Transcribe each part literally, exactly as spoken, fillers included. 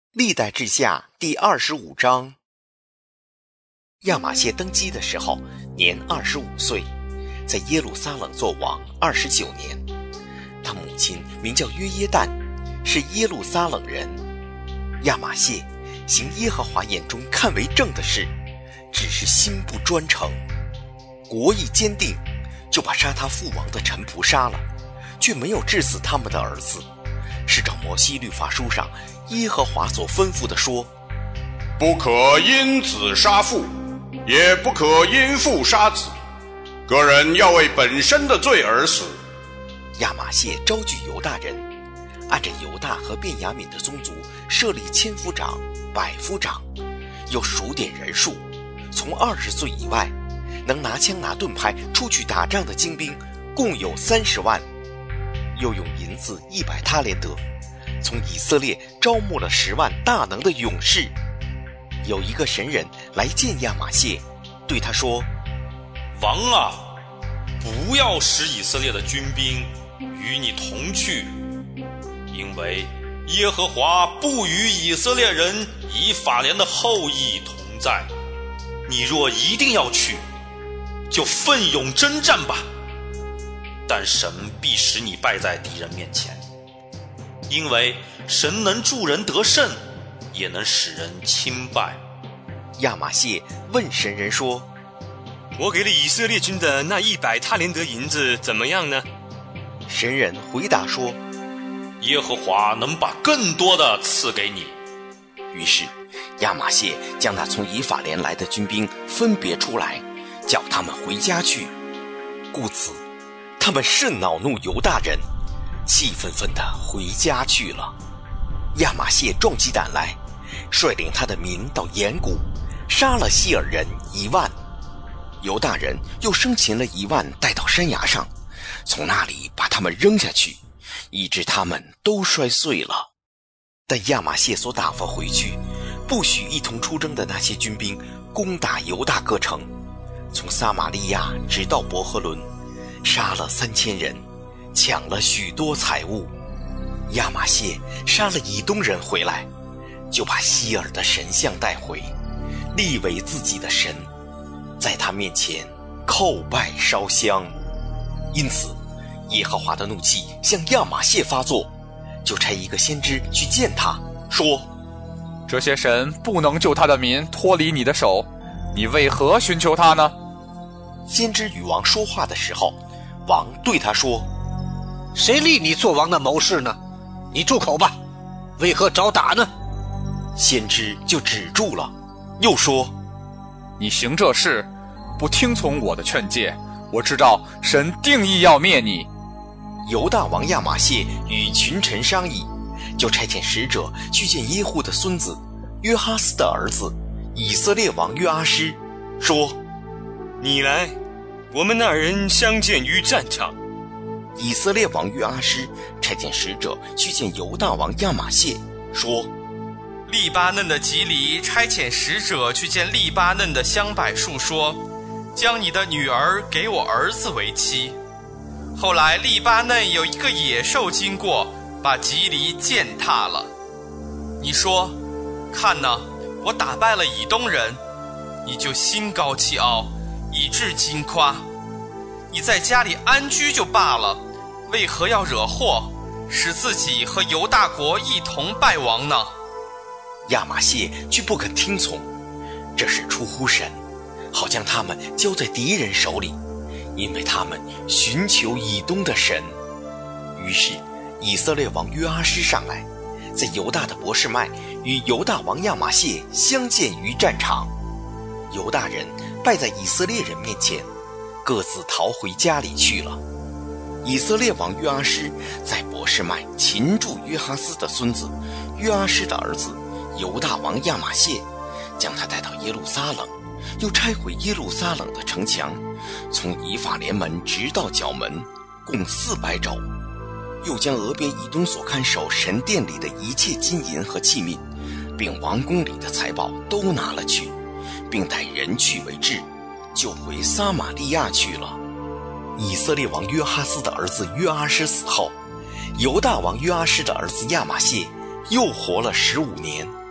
历代志下第二十五章。亚玛谢登基的时候年二十五岁，在耶路撒冷做王二十九年。他母亲名叫约耶旦，是耶路撒冷人。亚玛谢行耶和华眼中看为正的事，只是心不专诚。国意坚定，就把杀他父王的臣仆杀了，却没有治死他们的儿子。是照摩西律法书上耶和华所吩咐的说， 不可因子杀父，也不可因父杀子，个人要为本身的罪而死。 亚玛谢招聚犹大人，按着犹大和便雅悯的宗族设立千夫长、百夫长，又数点人数，从二十岁以外能拿枪拿盾牌出去打仗的精兵共有三十万，又用银子一百他连得，从以色列招募了十万大能的勇士。有一个神人来见亚玛谢，对他说， 王啊，不要使以色列的军兵与你同去，因为耶和华不与以色列人以法莲的后裔同在。你若一定要去，就奋勇征战吧，但神必使你败在敌人面前，因为神能助人得胜，也能使人轻败。 亚玛谢问神人说， 我给了以色列军的那一百他连得银子怎么样呢？ 神人回答说， 耶和华能把更多的赐给你。 于是亚玛谢将那从以法莲来的军兵分别出来，叫他们回家去。故此他们甚恼怒犹大人，气愤愤地回家去了。亚玛谢壮起胆来，率领他的民到岩谷，杀了希尔人一万。犹大人又生擒了一万，带到山崖上，从那里把他们扔下去，以致他们都摔碎了。但亚玛谢所打发回去不许一同出征的那些军兵攻打犹大各城，从撒玛利亚直到伯和伦，杀了三千人，抢了许多财物。亚玛谢杀了以东人回来，就把希尔的神像带回，立为自己的神，在他面前叩拜烧香。因此耶和华的怒气向亚玛谢发作，就差一个先知去见他，说， 这些神不能救他的民脱离你的手，你为何寻求他呢？ 先知与王说话的时候，王对他说， 谁立你做王的谋士呢？你住口吧，为何找打呢？ 先知就止住了，又说， 你行这事不听从我的劝诫，我知道神定义要灭你。 犹大王亚玛谢与群臣商议，就差遣使者去见耶户的孙子约哈斯的儿子以色列王约阿施，说， 你来，我们二人相见于战场。 以色列王约阿施差遣使者去见犹大王亚玛谢，说， 利巴嫩的吉里差遣使者去见利巴嫩的香柏树，说，将你的女儿给我儿子为妻。后来利巴嫩有一个野兽经过，把吉里践踏了。你说，看哪，我打败了以东人，你就心高气傲，以致矜夸。你在家里安居就罢了，为何要惹祸，使自己和犹大国一同败亡呢？ 亚玛谢却不肯听从，这是出乎神，好将他们交在敌人手里，因为他们寻求以东的神。于是以色列王约阿施上来，在犹大的伯示麦与犹大王亚玛谢相见于战场。犹大人败在以色列人面前，各自逃回家里去了。以色列王约阿施在伯示麦擒住约哈斯的孙子约阿施的儿子犹大王亚玛谢，将他带到耶路撒冷，又拆毁耶路撒冷的城墙，从以法莲门直到角门，共四百肘。又将俄别以东所看守神殿里的一切金银和器皿，并王宫里的财宝都拿了去，并带人去为质，就回撒玛利亚去了。以色列王约哈斯的儿子约阿施死后，犹大王约阿施的儿子亚玛谢又活了十五年。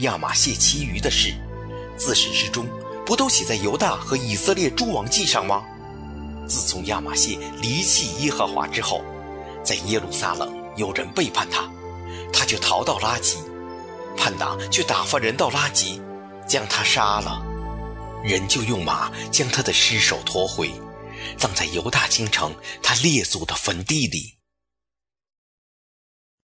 亚玛谢其余的事，自始至终不都写在犹大和以色列诸王记上吗？自从亚玛谢离弃耶和华之后，在耶路撒冷有人背叛他，他就逃到拉吉，叛党却打发人到拉吉，将他杀了，人就用马将他的尸首驮回，葬在犹大京城他列祖的坟地里。